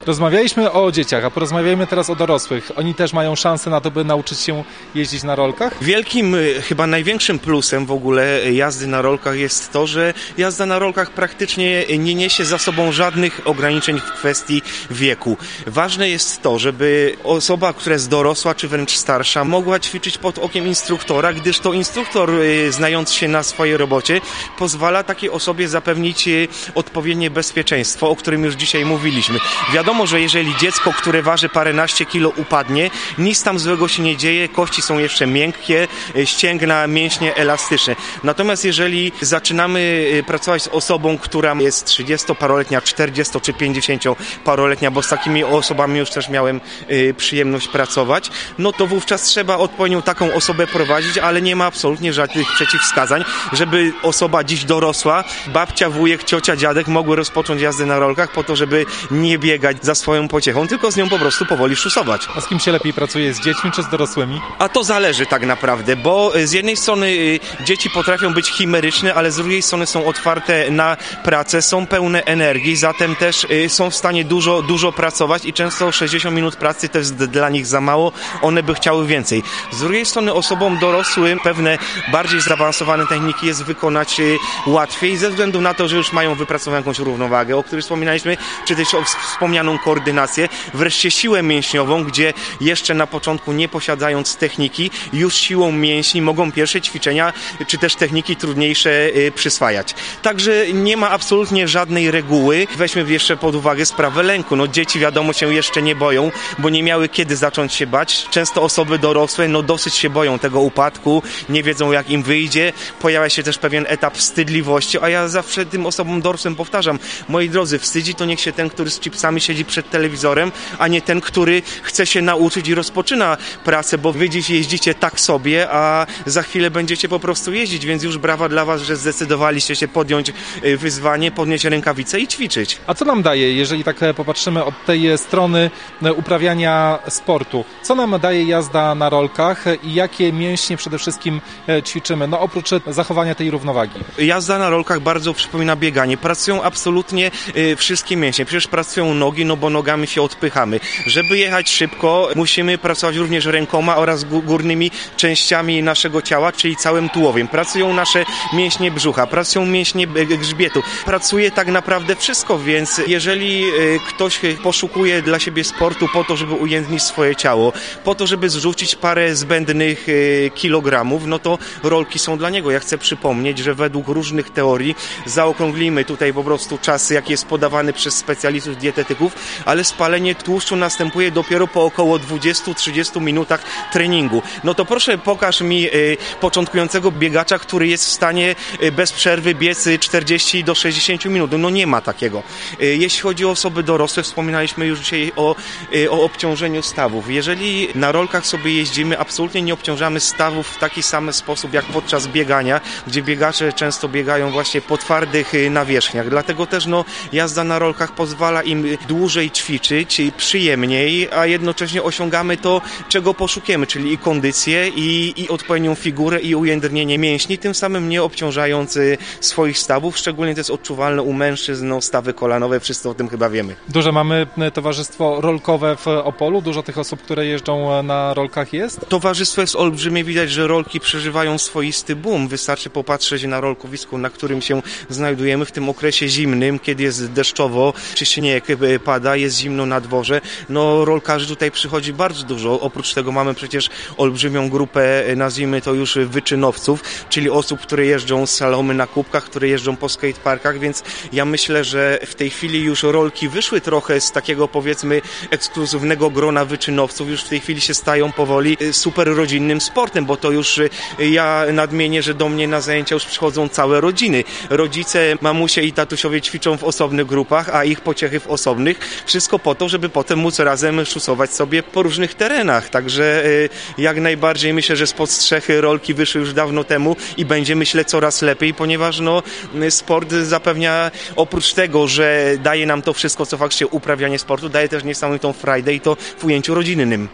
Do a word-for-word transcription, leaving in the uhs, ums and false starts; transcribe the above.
Rozmawialiśmy o dzieciach, a porozmawiajmy teraz o dorosłych. Oni też mają szansę na to, by nauczyć się jeździć na rolkach? Wielkim, chyba największym plusem w ogóle jazdy na rolkach jest to, że jazda na rolkach praktycznie nie niesie za sobą żadnych ograniczeń w kwestii wieku. Ważne jest to, żeby osoba, która jest dorosła czy wręcz starsza, mogła ćwiczyć pod okiem instruktora, gdyż to instruktor, znając się na swojej robocie, pozwala takiej osobie zapewnić odpowiednie bezpieczeństwo, o którym już dzisiaj mówiliśmy. Wiadomo, że jeżeli dziecko, które waży paręnaście kilo, upadnie, nic tam złego się nie dzieje, kości są jeszcze miękkie, ścięgna, mięśnie elastyczne. Natomiast jeżeli zaczynamy pracować z osobą, która jest trzydziestoparoletnia, czterdziesto czy pięćdziesięcioparoletnia, bo z takimi osobami już też miałem przyjemność pracować, no to wówczas trzeba odpowiednią taką osobę prowadzić, ale nie ma absolutnie żadnych przeciwwskazań, żeby osoba dziś dorosła, babcia, wujek, ciocia, dziadek mogły rozpocząć jazdę na rolkach po to, żeby nie biegać za swoją pociechą, tylko z nią po prostu powoli szusować. A z kim się lepiej pracuje, z dziećmi czy z dorosłymi? A to zależy tak naprawdę, bo z jednej strony dzieci potrafią być chimeryczne, ale z drugiej strony są otwarte na pracę, są pełne energii, zatem też są w stanie dużo, dużo pracować i często sześćdziesiąt minut pracy to jest dla nich za mało, one by chciały więcej. Z drugiej strony osobom dorosłym pewne bardziej zaawansowane techniki jest wykonać łatwiej ze względu na to, że już mają wypracowaną jakąś równowagę, o której wspominaliśmy, czy też o wspomnianą koordynację, wreszcie siłę mięśniową, gdzie jeszcze na początku nie posiadając techniki, już siłą mięśni mogą pierwsze ćwiczenia, czy też techniki trudniejsze przyswajać. Także nie ma absolutnie żadnej reguły. Weźmy jeszcze pod uwagę sprawę lęku. No dzieci wiadomo się jeszcze nie boją, bo nie miały kiedy zacząć się bać. Często osoby dorosłe no dosyć się boją tego upadku, nie wiedzą jak im wyjdzie. Pojawia się też pewien etap wstydliwości, a ja zawsze tym osobom dorosłym powtarzam, moi drodzy, wstydzi to niech się ten, który z chipsami siedzi przed telewizorem, a nie ten, który chce się nauczyć i rozpoczyna pracę, bo wy dziś jeździcie tak sobie, a za chwilę będziecie po prostu jeździć, więc już brawa dla was, że zdecydowaliście się podjąć wyzwanie, podnieść rękawice i ćwiczyć. A co nam daje, jeżeli tak popatrzymy od tej strony uprawiania sportu? Co nam daje jazda na rolkach i jakie mięśnie przede wszystkim ćwiczymy? No oprócz zachowania tej równowagi. Jazda na rolkach bardzo przypomina bieganie. Pracują absolutnie y, wszystkie mięśnie. Przecież pracują nogi, no bo nogami się odpychamy. Żeby jechać szybko, musimy pracować również rękoma oraz górnymi częściami naszego ciała, czyli całym tułowiem. Pracują nasze mięśnie brzucha, pracują mięśnie grzbietu. Pracuje tak naprawdę wszystko, więc jeżeli y, ktoś poszukuje dla siebie sportu po to, żeby ujędrnić swoje ciało, po to, żeby zrzucić parę zbędnych y, kilogramów, no to rolki są dla niego. Ja chcę przypomnieć, że według różnych teorii, zaokrąglimy tutaj po prostu czas, jaki jest podawany przez specjalistów, dietetyków, ale spalenie tłuszczu następuje dopiero po około dwudziestu do trzydziestu minutach treningu. No to proszę pokaż mi y, początkującego biegacza, który jest w stanie y, bez przerwy biec czterdzieści do sześćdziesięciu minut. No nie ma takiego. Y, jeśli chodzi o osoby dorosłe, wspominaliśmy już dzisiaj o, y, o obciążeniu stawów. Jeżeli na rolkach sobie jeździmy, absolutnie nie obciążamy stawów w taki sam sposób jak podczas biegania, gdzie biegacze często biegają właśnie po twardych nawierzchniach. Dlatego też no, jazda na rolkach pozwala im dłużej ćwiczyć, przyjemniej, a jednocześnie osiągamy to, czego poszukujemy, czyli i kondycję, i, i odpowiednią figurę, i ujędrnienie mięśni, tym samym nie obciążając swoich stawów. Szczególnie to jest odczuwalne u mężczyzn, no, stawy kolanowe, wszyscy o tym chyba wiemy. Duże mamy towarzystwo rolkowe w Opolu? Dużo tych osób, które jeżdżą na rolkach jest? Towarzystwo jest olbrzymie, widać, że rolki przeżywają swoisty boom. Wystarczy popatrzeć na rolkowisku, na którym się znajdujemy w tym okresie zimnym, kiedy jest deszczowo, czy śnieg pada, jest zimno na dworze. No rolkarzy tutaj przychodzi bardzo dużo. Oprócz tego mamy przecież olbrzymią grupę, nazwijmy to już wyczynowców, czyli osób, które jeżdżą z slalomy na kubkach, które jeżdżą po skateparkach, więc ja myślę, że w tej chwili już rolki wyszły trochę z takiego powiedzmy ekskluzywnego grona wyczynowców, już w tej chwili się stają powoli super rodzinnym sportem, bo to już ja nadmienię, że do mnie na zajęcia już przychodzą całe rodziny. Rodzice, mamusie i tatusiowie ćwiczą w osobnych grupach, a ich pociechy w osobnych. Wszystko po to, żeby potem móc razem szusować sobie po różnych terenach. Także jak najbardziej myślę, że spod strzechy rolki wyszły już dawno temu i będzie, myślę, coraz lepiej, ponieważ no, sport zapewnia oprócz tego, że daje nam to wszystko, co faktycznie uprawianie sportu, daje też niesamowitą frajdę i to w ujęciu rodzinnym.